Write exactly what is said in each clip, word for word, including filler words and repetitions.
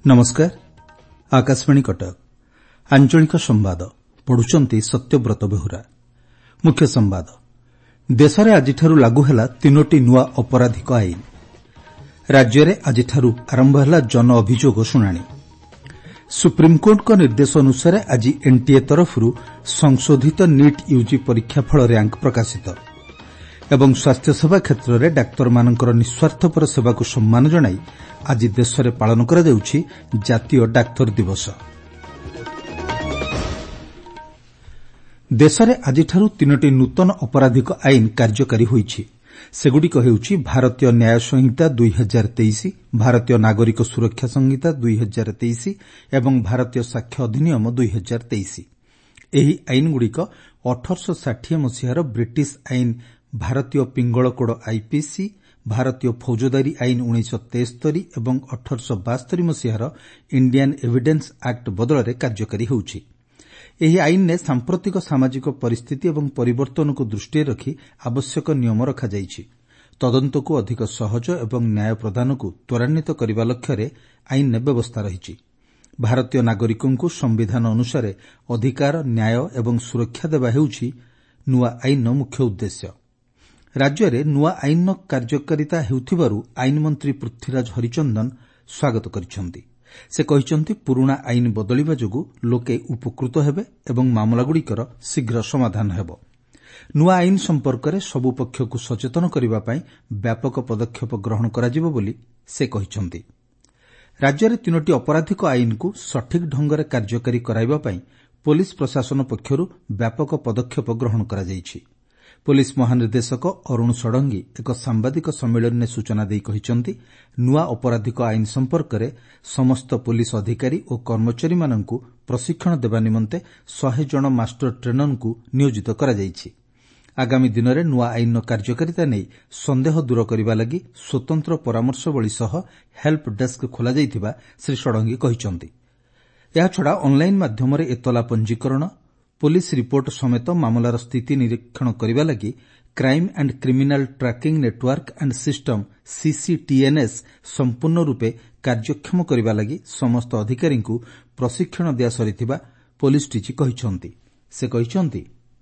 नमस्कार आकाशवाणी कटक आंचलिक संवाद पढ़ुचंती सत्यव्रत बेहुरा। मुख्य संवाद देश में आज लागू है तीनोटी नुआ अपराधिक आईन। राज्य में आज आरंभ है जन अभियोग शुणाणी। सुप्रीमकोर्ट निर्देश अनुसार आज एनटीए तरफ संशोधित नीट यूजी परीक्षाफल रैंक प्रकाशित एवं स्वास्थ्य सेवा क्षेत्र में डाक्तर मानकर निस्वार्थपर सेवा को सम्मान जणाई आज देश में पालन करा जाउछि जातीय डाक्तर दिवस। देश में आज तीनोटी नूतन अपराधिक आईन कार्यकारी होइछि। सेगुड़िक हेउछि भारतीय न्याय संहिता दुई हजार तेईस, भारतीय नागरिक सुरक्षा संहिता दुई हजार तेईस एवं भारतीय साक्ष्य अधिनियम दुई हजार तेईस। एही आईनगुड़िक अठरश षाठिए मसीहार ब्रिटिश आईन भारतीय पिंगल कोड आईपीसी, भारतीय फौजदारी आईन उन्नीस तेस्तरी एवं अठरश बास्तरी मसीहार इंडियन एविडेंस एक्ट बदଳରେ କାର୍ଯ୍ୟକାରୀ ହେଉଛି। ଏହି ଆଇନରେ ସାମ୍ପ୍ରତିକ ସାମାଜିକ ପରିସ୍ଥିତି ଏବଂ ପରିବର୍ତ୍ତନକୁ ଦୃଷ୍ଟିରେ ରଖି ଆବଶ୍ୟକ ନିୟମ ରଖାଯାଇଛି। ତଦନ୍ତକୁ ଅଧିକ ସହଜ ଏବଂ ନ୍ୟାୟ ପ୍ରଦାନକୁ ତ୍ୱରାନ୍ୱିତ କରିବା ଲକ୍ଷ୍ୟରେ ଆଇନରେ ବ୍ୟବସ୍ଥା ରହିଛି। ଭାରତୀୟ ନାଗରିକଙ୍କୁ ସମ୍ବିଧାନ ଅନୁସାରେ ଅଧିକାର, ନ୍ୟାୟ ଏବଂ ସୁରକ୍ଷା ଦେବା ହେଉଛି ନୂଆ ଆଇନର ମୁଖ୍ୟ ଉଦ୍ଦେଶ୍ୟ। राज्य नुआ आईन कार्यकारिता हेउथिबारु आईन मंत्री पृथ्वीराज हरिचंदन स्वागत करिसेंति। से कहिसेंति पुराना आईन बदलिबा जोगु लोके उपकृत हेबे एवं मामलागुड़िकर शीघ्र समाधान हेबो। नुआ आईन संपर्क में सबु पक्षकु सचेतन करिबा पई व्यापक पदक्षेप ग्रहण कराजिबो बोली से कहिसेंति। राज्य में तीनोटी अपराधिक आईन को सठिक ढंगरे कार्यकारी कराइबा पई पुलिस प्रशासन पक्षरु व्यापक पदक्षेप ग्रहण करा जायछि। पुलिस महानिर्देशक अरुण षडंगी एक सांबादिक सम्मेलन में सूचना देई कहिसेंति नुआ अपराधिक आईन संपर्क में समस्त पुलिस अधिकारी और कर्मचारी माननकु प्रशिक्षण देबा निमंते सौ जन मास्टर ट्रेनर को नियोजित करा जायछि। आगामी दिन में नुआ आईन कार्यकारिता नहीं संदेह दूर करने लगी स्वतंत्र परामर्श बळी सह हेल्प डेस्क खोला जायथिबा श्री षडंगी कहिसेंति। या छडा ऑनलाइन माध्यम रे एतला पंजीकरण, पुलिस रिपोर्ट समेत मामलार स्थिति निरीक्षण करने लगी crime and criminal tracking network and system CCTNS संपूर्ण रूपे कार्यक्षम करने लगी समस्त अधिकारी को प्रशिक्षण दिया सरिथिबा पुलिस डीजी कहिसेंति। से कहिसेंति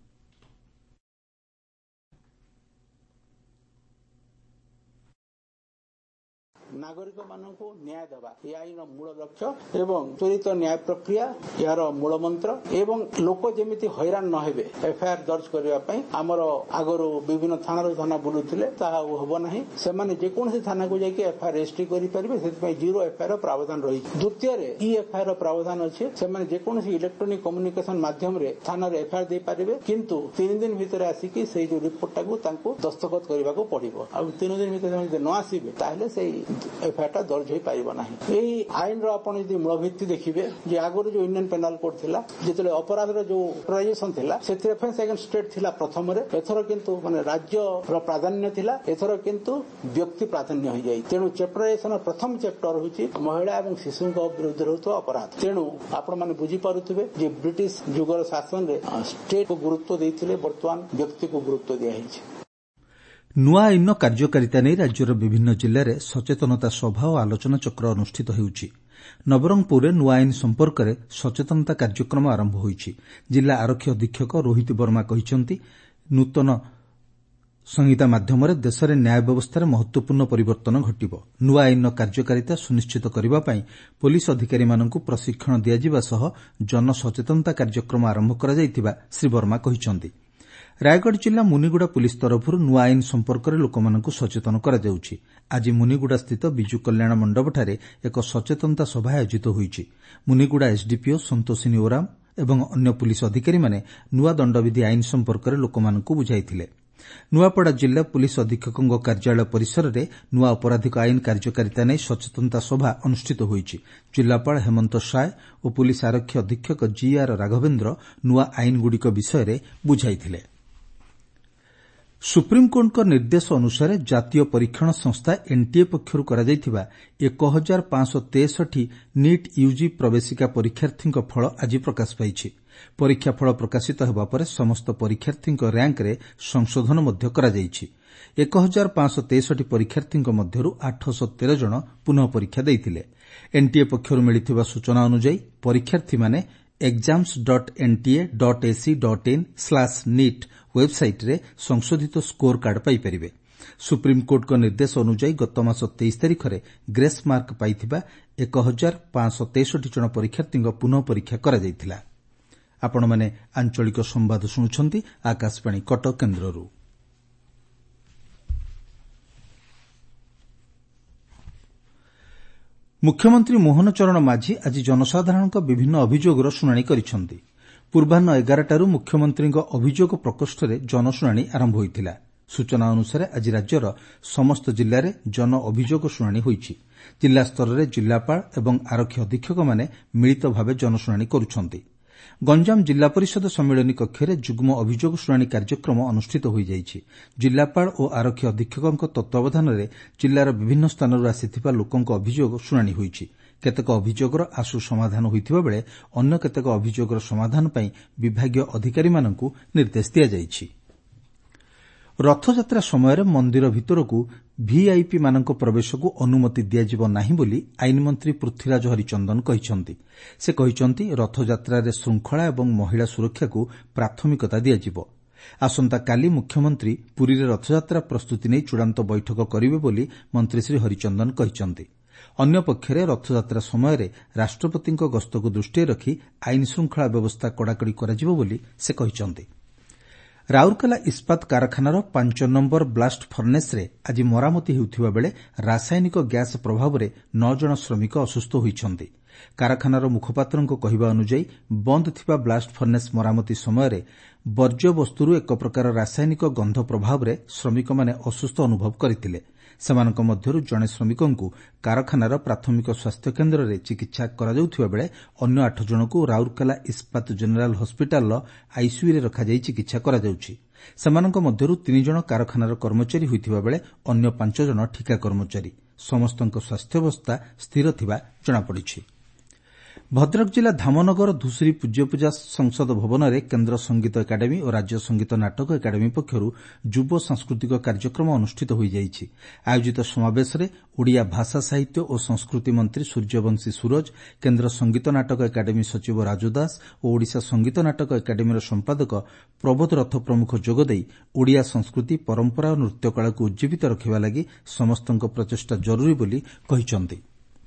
नागरिक मानकु न्याय देवा या आईन मूल लक्ष्य एवं त्वरित न्याय प्रक्रिया यार मूल मंत्र एवं लोक जेमिति हैरान न हेबे एफआईआर दर्ज करिया पई हमर आगरो विभिन्न थाना रो थाना बुलुथिले ताहा होबो नाही। से माने जे कोनसी थाना को जाके एफआईआर रजिस्ट्री करि परिबे, सेति पई जीरो एफआईआर प्रावधान रही। द्वितीय रे ई एफआईआर प्रावधान अछि। से माने जे कोनसी इलेक्ट्रॉनिक कम्युनिकेशन माध्यम रे थाना रे एफआईआर दे परिबे, किंतु तीन दिन भीतर आसी कि सेही जो रिपोर्ट टाकू तांको दस्तखत करबा को पड़िबो। आ तीन दिन भीतर जे न आसीबे ताहले सेही एफआईआर दर्ज हो पारिबो नाही। एही आईन रो आपण यदि मूल भित्ति देखिबे जे आगरो जो इंडियन पेनल कोड थिला जेतले अपराध रो जो प्रोविजन थिला सेति रेफरेंस अगेंस्ट स्टेट थिला प्रथम रे, एथरो किंतु माने राज्य रो प्राधान्य थिला, एथरो किंतु व्यक्ति प्राधान्य हो जाई। तेनु चैप्टराइजेशन प्रथम चैप्टर होची महिला एवं शिशु को विरुद्ध होतो अपराध। तेनु आपण माने बुझी पारुथिबे जे ब्रिटिश जुगर शासन रे स्टेट को गुरुत्व देथिले, वर्तमान व्यक्ति को गुरुत्व दिया हिची। नुआ आईन कार्यकारिता नहीं राज्यर विभिन्न जिले में सचेतनता सभा और आलोचना चक्र अनुष्ठित होउछि। नवरंगपुर में नुआ आईन संपर्क में सचेतनता कार्यक्रम आरंभ होइछि। जिला आरक्षी अधीक्षक रोहित वर्मा कहिसेंति नूतन संहिता माध्यम देश में न्याय व्यवस्था महत्वपूर्ण परिवर्तन घटिबो। नुआ आईन कार्यकारिता सुनिश्चित करबा पई पुलिस अधिकारी माननकु प्रशिक्षण दिया जिबा सह जन सचेतनता कार्यक्रम आरंभ करा जायतिबा श्री वर्मा कहिसेंति। रायगढ़ जिला मुनिगुड़ा पुलिस तरफ नुआ आईन संपर्क में लोकमानंकु सचेतन करा जाउछि। आज मुनिगुड़ा स्थित बिजु कल्याण मंडपठारे एक सचेतनता सभा आयोजित होइछि। मुनिगुड़ा एसडीपीओ संतोषिनी ओराम एवं अन्य पुलिस अधिकारी माने नुआ दंडविधि आईन संपर्क में लोकमानंकु बुझाइथिले। नुआपड़ा जिला पुलिस अधीक्षक कार्यालय परिसर में नुआ अपराधिक आईन कार्यकारिता नहीं सचेतनता सभा अनुष्ठित होइछि। जिलापाल हेमंत साय और पुलिस आरक्षी अधीक्षक जीआर राघवेन्द्र नुआ आईन गुड़िक विषय में बुझाइथिले। सुप्रीमकोर्ट निर्देश अनुसार जातीय परीक्षण संस्था एनटीए पक्षरु करा जायथिबा एक हजार पांच सौ तेसठी नीट यूजी प्रवेशिका परीक्षार्थी फल आज प्रकाश पाइछि। ପରୀକ୍ଷାଫଳ ପ୍ରକାଶିତ ହେବା ପରେ ସମସ୍ତ ପରୀକ୍ଷାର୍ଥୀଙ୍କ ର୍ୟାଙ୍କରେ ସଂଶୋଧନ ମଧ୍ୟ କରାଯାଇଛି। ଏକ ହଜାର ପାଞ୍ଚଶହ ତେଷଠି ପରୀକ୍ଷାର୍ଥୀଙ୍କ ମଧ୍ୟରୁ ଆଠଶହ ତେର ଜଣ ପୁନଃ ପରୀକ୍ଷା ଦେଇଥିଲେ। ଏନ୍ଟିଏ ପକ୍ଷରୁ ମିଳିଥିବା ସୂଚନା ଅନୁଯାୟୀ ପରୀକ୍ଷାର୍ଥୀମାନେ exams dot NTA dot AC dot in slash NEET ୱେବ୍ସାଇଟ୍ରେ ସଂଶୋଧିତ ସ୍କୋର କାର୍ଡ ପାଇପାରିବେ। ସୁପ୍ରିମକୋର୍ଟଙ୍କ ନିର୍ଦ୍ଦେଶ ଅନୁଯାୟୀ ଗତମାସ ତେଇଶ ତାରିଖରେ ଗ୍ରେସ୍ ମାର୍କ ପାଇଥିବା ଏକ ହଜାର ପାଞ୍ଚଶହ ତେଷଠି ଜଣ ପରୀକ୍ଷାର୍ଥୀଙ୍କ ପୁନଃ ପରୀକ୍ଷା କରାଯାଇଥିଲା। ଆପଣମାନେ ଆଞ୍ଚଳିକ ସମ୍ବାଦ ଶୁଣୁଛନ୍ତି ଆକାଶବାଣୀ କଟକ କେନ୍ଦ୍ରରୁ। ମୁଖ୍ୟମନ୍ତ୍ରୀ ମୋହନ ଚରଣ ମାଝୀ ଆଜି ଜନସାଧାରଣଙ୍କ ବିଭିନ୍ନ ଅଭିଯୋଗର ଶୁଣାଣି କରିଛନ୍ତି। ପୂର୍ବାହ୍ନ ଏଗାରଟାରୁ ମୁଖ୍ୟମନ୍ତ୍ରୀଙ୍କ ଅଭିଯୋଗ ପ୍ରକୋଷ୍ଠରେ ଜନଶୁଣାଣି ଆରମ୍ଭ ହୋଇଥିଲା। ସୂଚନା ଅନୁସାରେ ଆଜି ରାଜ୍ୟର ସମସ୍ତ ଜିଲ୍ଲାରେ ଜନ ଅଭିଯୋଗ ଶୁଣାଣି ହୋଇଛି। ଜିଲ୍ଲା ସ୍ତରରେ ଜିଲ୍ଲାପାଳ ଏବଂ ଆରକ୍ଷୀ ଅଧୀକ୍ଷକମାନେ ମିଳିତ ଭାବେ ଜନଶୁଣାଣି କରୁଛନ୍ତି। ଗଞ୍ଜାମ ଜିଲ୍ଲା ପରିଷଦ ସମ୍ମିଳନୀ କକ୍ଷରେ ଯୁଗ୍ମ ଅଭିଯୋଗ ଶୁଣାଣି କାର୍ଯ୍ୟକ୍ରମ ଅନୁଷ୍ଠିତ ହୋଇଯାଇଛି। ଜିଲ୍ଲାପାଳ ଓ ଆରକ୍ଷୀ ଅଧୀକ୍ଷକଙ୍କ ତତ୍ତ୍ୱାବଧାନରେ ଜିଲ୍ଲାର ବିଭିନ୍ନ ସ୍ଥାନରୁ ଆସିଥିବା ଲୋକଙ୍କ ଅଭିଯୋଗ ଶୁଣାଣି ହୋଇଛି। କେତେକ ଅଭିଯୋଗର ଆଶୁ ସମାଧାନ ହୋଇଥିବା ବେଳେ ଅନ୍ୟ କେତେକ ଅଭିଯୋଗର ସମାଧାନ ପାଇଁ ବିଭାଗୀୟ ଅଧିକାରୀମାନଙ୍କୁ ନିର୍ଦ୍ଦେଶ ଦିଆଯାଇଛି। ରଥଯାତ୍ରା ସମୟରେ ମନ୍ଦିର ଭିତରକୁ ଭିଆଇପିମାନଙ୍କ ପ୍ରବେଶକୁ ଅନୁମତି ଦିଆଯିବ ନାହିଁ ବୋଲି ଆଇନମନ୍ତ୍ରୀ ପୃଥ୍ୱୀରାଜ ହରିଚନ୍ଦନ କହିଛନ୍ତି। ସେ କହିଛନ୍ତି ରଥଯାତ୍ରାରେ ଶୃଙ୍ଖଳା ଏବଂ ମହିଳା ସୁରକ୍ଷାକୁ ପ୍ରାଥମିକତା ଦିଆଯିବ। ଆସନ୍ତାକାଲି ମୁଖ୍ୟମନ୍ତ୍ରୀ ପୁରୀରେ ରଥଯାତ୍ରା ପ୍ରସ୍ତୁତି ନେଇ ଚୂଡ଼ାନ୍ତ ବୈଠକ କରିବେ ବୋଲି ମନ୍ତ୍ରୀ ଶ୍ରୀ ହରିଚନ୍ଦନ କହିଛନ୍ତି। ଅନ୍ୟପକ୍ଷରେ ରଥଯାତ୍ରା ସମୟରେ ରାଷ୍ଟ୍ରପତିଙ୍କ ଗସ୍ତକୁ ଦୃଷ୍ଟିରେ ରଖି ଆଇନ ଶୃଙ୍ଖଳା ବ୍ୟବସ୍ଥା କଡ଼ାକଡ଼ି କରାଯିବ ବୋଲି ସେ କହିଛନ୍ତି। ରାଉରକେଲା ଇସ୍ପାତ କାରଖାନାର ପାଞ୍ଚ ନମ୍ବର ବ୍ଲାଷ୍ଟ ଫର୍ନେସ୍ରେ ଆଜି ମରାମତି ହେଉଥିବା ବେଳେ ରାସାୟନିକ ଗ୍ୟାସ୍ ପ୍ରଭାବରେ ନଅ ଜଣ ଶ୍ରମିକ ଅସୁସ୍ଥ ହୋଇଛନ୍ତି। କାରଖାନାର ମୁଖପାତ୍ରଙ୍କ କହିବା ଅନୁଯାୟୀ ବନ୍ଦ ଥିବା ବ୍ଲାଷ୍ଟ ଫର୍ନେସ୍ ମରାମତି ସମୟରେ ବର୍ଜ୍ୟବସ୍ତୁରୁ ଏକ ପ୍ରକାର ରାସାୟନିକ ଗନ୍ଧ ପ୍ରଭାବରେ ଶ୍ରମିକମାନେ ଅସୁସ୍ଥ ଅନୁଭବ କରିଥିଲେ। ସେମାନଙ୍କ ମଧ୍ୟରୁ ଜଣେ ଶ୍ରମିକଙ୍କୁ କାରଖାନାର ପ୍ରାଥମିକ ସ୍ୱାସ୍ଥ୍ୟକେନ୍ଦ୍ରରେ ଚିକିତ୍ସା କରାଯାଉଥିବା ବେଳେ ଅନ୍ୟ ଆଠ ଜଣଙ୍କୁ ରାଉରକେଲା ଇସ୍ପାତ ଜେନେରାଲ ହସ୍ପିଟାଲର ଆଇସିୟୁରେ ରଖାଯାଇ ଚିକିତ୍ସା କରାଯାଉଛି। ସେମାନଙ୍କ ମଧ୍ୟରୁ ତିନି ଜଣ କାରଖାନାର କର୍ମଚାରୀ ହୋଇଥିବା ବେଳେ ଅନ୍ୟ ପାଞ୍ଚ ଜଣ ଠିକା କର୍ମଚାରୀ। ସମସ୍ତଙ୍କ ସ୍ୱାସ୍ଥ୍ୟାବସ୍ଥା ସ୍ଥିର ଥିବା ଜଣାପଡ଼ିଛି। ଭଦ୍ରକ ଜିଲ୍ଲା ଧାମନଗର ଧୁଷୁରୀ ପୂଜ୍ୟପୂଜା ସଂସଦ ଭବନରେ କେନ୍ଦ୍ର ସଙ୍ଗୀତ ଏକାଡେମୀ ଓ ରାଜ୍ୟ ସଙ୍ଗୀତ ନାଟକ ଏକାଡେମୀ ପକ୍ଷରୁ ଯୁବ ସାଂସ୍କୃତିକ କାର୍ଯ୍ୟକ୍ରମ ଅନୁଷ୍ଠିତ ହୋଇଯାଇଛି। ଆୟୋଜିତ ସମାବେଶରେ ଓଡ଼ିଆ ଭାଷା ସାହିତ୍ୟ ଓ ସଂସ୍କୃତି ମନ୍ତ୍ରୀ ସୂର୍ଯ୍ୟବଂଶୀ ସୁରଜ, କେନ୍ଦ୍ର ସଙ୍ଗୀତ ନାଟକ ଏକାଡେମୀ ସଚିବ ରାଜୁ ଦାସ ଓ ଓଡ଼ିଶା ସଙ୍ଗୀତ ନାଟକ ଏକାଡେମୀର ସମ୍ପାଦକ ପ୍ରବୋଧ ରଥ ପ୍ରମୁଖ ଯୋଗଦେଇ ଓଡ଼ିଆ ସଂସ୍କୃତି, ପରମ୍ପରା ଓ ନୃତ୍ୟକଳାକୁ ଉଜ୍ଜୀବିତ ରଖିବା ଲାଗି ସମସ୍ତଙ୍କ ପ୍ରଚେଷ୍ଟା ଜରୁରୀ ବୋଲି କହିଛନ୍ତି।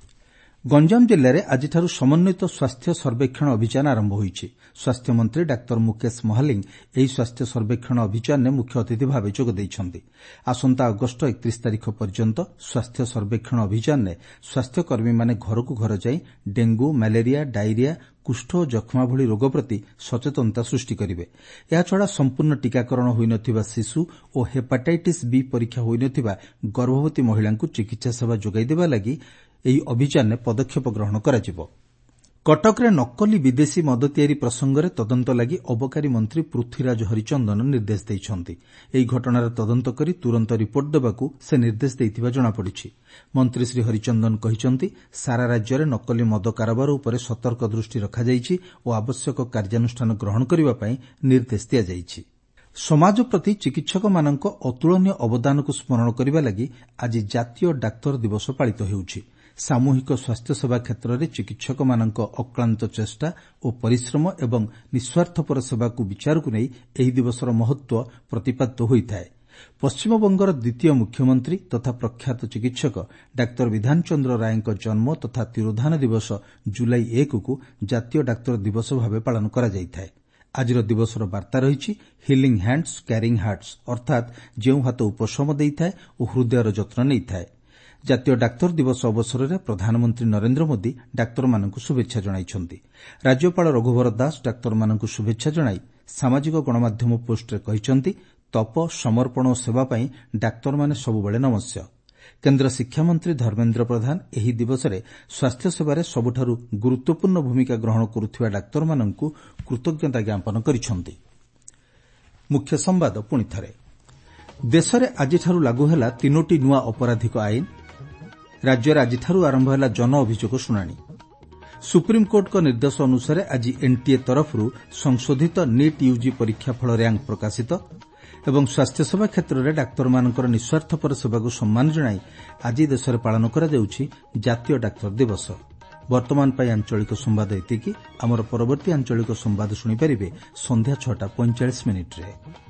ଗଞ୍ଜାମ ଜିଲ୍ଲାରେ ଆଜିଠାରୁ ସମନ୍ୱିତ ସ୍ୱାସ୍ଥ୍ୟ ସର୍ବେକ୍ଷଣ ଅଭିଯାନ ଆରମ୍ଭ ହୋଇଛି। ସ୍ୱାସ୍ଥ୍ୟମନ୍ତ୍ରୀ ଡାକ୍ତର ମୁକେଶ ମହାଲିଂ ଏହି ସ୍ୱାସ୍ଥ୍ୟ ସର୍ବେକ୍ଷଣ ଅଭିଯାନରେ ମୁଖ୍ୟ ଅତିଥି ଭାବେ ଯୋଗ ଦେଇଛନ୍ତି। ଆସନ୍ତା ଅଗଷ୍ଟ ଏକତିରିଶ ତାରିଖ ପର୍ଯ୍ୟନ୍ତ ସ୍ୱାସ୍ଥ୍ୟ ସର୍ବେକ୍ଷଣ ଅଭିଯାନରେ ସ୍ୱାସ୍ଥ୍ୟକର୍ମୀମାନେ ଘରକୁ ଘର ଯାଇ ଡେଙ୍ଗୁ, ମ୍ୟାଲେରିଆ, ଡାଇରିଆ, କୁଷ୍ଠ ଓ ଯକ୍ଷ୍ମା ଭଳି ରୋଗ ପ୍ରତି ସଚେତନତା ସୃଷ୍ଟି କରିବେ। ଏହାଛଡ଼ା ସମ୍ପୂର୍ଣ୍ଣ ଟିକାକରଣ ହୋଇନଥିବା ଶିଶୁ ଓ ହେପାଟାଇଟିସ୍ ବି ପରୀକ୍ଷା ହୋଇନଥିବା ଗର୍ଭବତୀ ମହିଳାଙ୍କୁ ଚିକିତ୍ସା ସେବା ଯୋଗାଇ ଦେବା ଲାଗି ଏହି ଅଭିଯାନରେ ପଦକ୍ଷେପ ଗ୍ରହଣ କରାଯିବ। କଟକରେ ନକଲି ବିଦେଶୀ ମଦ ତିଆରି ପ୍ରସଙ୍ଗରେ ତଦନ୍ତ ଲାଗି ଅବକାରୀ ମନ୍ତ୍ରୀ ପୃଥ୍ୱୀରାଜ ହରିଚନ୍ଦନ ନିର୍ଦ୍ଦେଶ ଦେଇଛନ୍ତି। ଏହି ଘଟଣାର ତଦନ୍ତ କରି ତୁରନ୍ତ ରିପୋର୍ଟ ଦେବାକୁ ସେ ନିର୍ଦ୍ଦେଶ ଦେଇଥିବା ଜଣାପଡ଼ିଛି। ମନ୍ତ୍ରୀ ଶ୍ରୀ ହରିଚନ୍ଦନ କହିଛନ୍ତି, ସାରା ରାଜ୍ୟରେ ନକଲି ମଦ କାରବାର ଉପରେ ସତର୍କ ଦୃଷ୍ଟି ରଖାଯାଇଛି ଓ ଆବଶ୍ୟକ କାର୍ଯ୍ୟାନୁଷ୍ଠାନ ଗ୍ରହଣ କରିବା ପାଇଁ ନିର୍ଦ୍ଦେଶ ଦିଆଯାଇଛି। ସମାଜ ପ୍ରତି ଚିକିତ୍ସକମାନଙ୍କ ଅତୁଳନୀୟ ଅବଦାନକୁ ସ୍ମରଣ କରିବା ଲାଗି ଆଜି ଜାତୀୟ ଡାକ୍ତର ଦିବସ ପାଳିତ ହେଉଛି। ସାମୂହିକ ସ୍ୱାସ୍ଥ୍ୟସେବା କ୍ଷେତ୍ରରେ ଚିକିତ୍ସକମାନଙ୍କ ଅକ୍ଲାନ୍ତ ଚେଷ୍ଟା ଓ ପରିଶ୍ରମ ଏବଂ ନିଃସ୍ୱାର୍ଥପର ସେବାକୁ ବିଚାରକୁ ନେଇ ଏହି ଦିବସର ମହତ୍ତ୍ୱ ପ୍ରତିପାଦିତ ହୋଇଥାଏ। ପଶ୍ଚିମବଙ୍ଗର ଦ୍ୱିତୀୟ ମୁଖ୍ୟମନ୍ତ୍ରୀ ତଥା ପ୍ରଖ୍ୟାତ ଚିକିତ୍ସକ ଡାକ୍ତର ବିଧାନଚନ୍ଦ୍ର ରାୟଙ୍କ ଜନ୍ମ ତଥା ତିରୋଧାନ ଦିବସ ଜୁଲାଇ ଏକକୁ ଜାତୀୟ ଡାକ୍ତର ଦିବସ ଭାବେ ପାଳନ କରାଯାଇଥାଏ। ଆଜିର ଦିବସର ବାର୍ତ୍ତା ରହିଛି ହିଲିଂ ହ୍ୟାଣ୍ଡସ୍ କ୍ୟାରିଂ ହାର୍ଟସ୍, ଅର୍ଥାତ୍ ଯେଉଁ ହାତ ଉପଶମ ଦେଇଥାଏ ଓ ହୃଦୟର ଯତ୍ନ ନେଇଥାଏ। ଜାତୀୟ ଡାକ୍ତର ଦିବସ ଅବସରରେ ପ୍ରଧାନମନ୍ତ୍ରୀ ନରେନ୍ଦ୍ର ମୋଦି ଡାକ୍ତରମାନଙ୍କୁ ଶୁଭେଚ୍ଛା ଜଣାଇଛନ୍ତି। ରାଜ୍ୟପାଳ ରଘୁବର ଦାସ ଡାକ୍ତରମାନଙ୍କୁ ଶୁଭେଚ୍ଛା ଜଣାଇ ସାମାଜିକ ଗଣମାଧ୍ୟମ ପୋଷ୍ଟରେ କହିଛନ୍ତି, ତପ, ସମର୍ପଣ ଓ ସେବା ପାଇଁ ଡାକ୍ତରମାନେ ସବୁବେଳେ ନମସ୍ୟ। କେନ୍ଦ୍ର ଶିକ୍ଷାମନ୍ତ୍ରୀ ଧର୍ମେନ୍ଦ୍ର ପ୍ରଧାନ ଏହି ଦିବସରେ ସ୍ୱାସ୍ଥ୍ୟସେବାରେ ସବୁଠାରୁ ଗୁରୁତ୍ୱପୂର୍ଣ୍ଣ ଭୂମିକା ଗ୍ରହଣ କରୁଥିବା ଡାକ୍ତରମାନଙ୍କୁ କୃତଜ୍ଞତା ଜ୍ଞାପନ କରିଛନ୍ତି। ମୁଖ୍ୟ ସମ୍ବାଦ ପୁଣିଥରେ। ଦେଶରେ ଆଜିଠାରୁ ଲାଗୁ ହେଲା ତିନୋଟି ନୂଆ ଅପରାଧିକ ଆଇନ। ରାଜ୍ୟରେ ଆଜିଠାରୁ ଆରମ୍ଭ ହେଲା ଜନ ଅଭିଯୋଗ ଶୁଣାଣି। ସୁପ୍ରିମକୋର୍ଟଙ୍କ ନିର୍ଦ୍ଦେଶ ଅନୁସାରେ ଆଜି ଏନ୍ଟିଏ ତରଫରୁ ସଂଶୋଧିତ ନିଟ୍ ୟୁଜି ପରୀକ୍ଷାଫଳ ର୍ୟାଙ୍କ ପ୍ରକାଶିତ ଏବଂ ସ୍ୱାସ୍ଥ୍ୟସେବା କ୍ଷେତ୍ରରେ ଡାକ୍ତରମାନଙ୍କର ନିଃସ୍ୱାର୍ଥପର ସେବାକୁ ସମ୍ମାନ ଜଣାଇ ଆଜି ଦେଶରେ ପାଳନ କରାଯାଉଛି ଜାତୀୟ ଡାକ୍ତର ଦିବସ। ବର୍ତ୍ତମାନ ପାଇଁ ଆଞ୍ଚଳିକ ସମ୍ବାଦ ଏତିକି। ଆମର ପରବର୍ତ୍ତୀ ଆଞ୍ଚଳିକ ସମ୍ବାଦ ଶୁଣିପାରିବେ ସନ୍ଧ୍ୟା ଛଅଟା ପଇଁଚାଳିଶ ମିନିଟ୍ରେ।